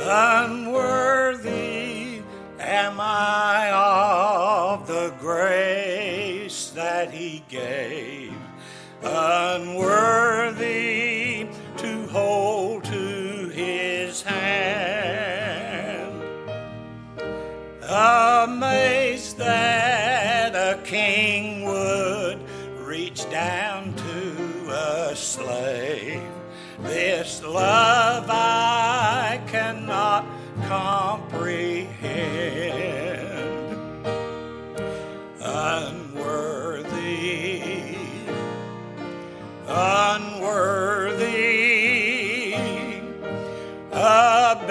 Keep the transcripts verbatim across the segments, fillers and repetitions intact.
Unworthy am I of the grace that he gave, unworthy to hold to his hand. Amazed that a king would reach down to a slave, this love I cannot comprehend. Unworthy, unworthy, a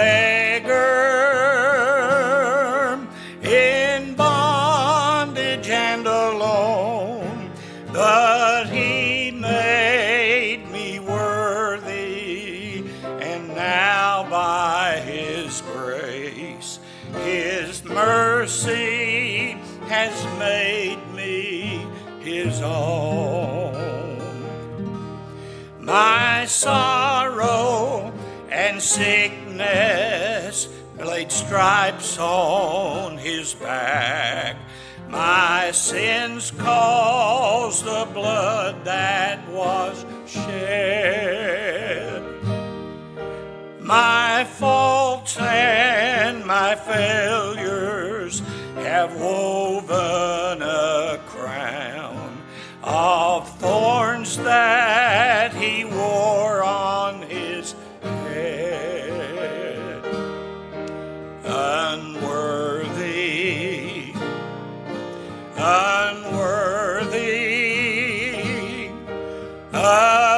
beggar in bondage and alone, but he made me worthy, and now by his grace, his mercy has made me his own. My sorrow and sickness laid stripes on his back. My sins caused the blood that was shed. My faults and my failures have woven a crown of thorns that he wore on his head. Unworthy, unworthy, a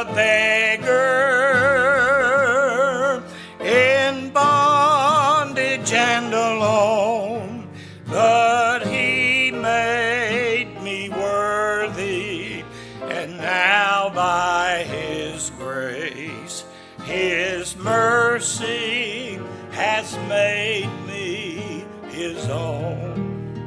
beggar in bondage and alone, but he made me worthy, and now by his grace, his mercy has made me his own.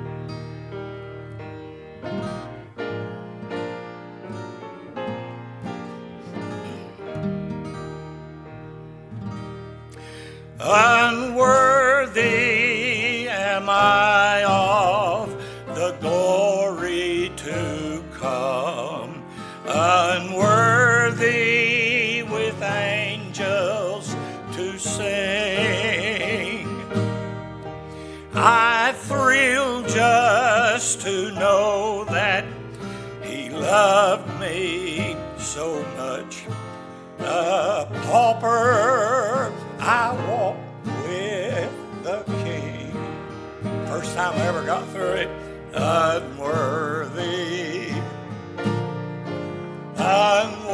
Unworthy am I of the glory to come, unworthy with angels to sing. I thrill just to know that he loved me so much. A pauper, I walk with the King. First time I ever got through it. Unworthy, unworthy.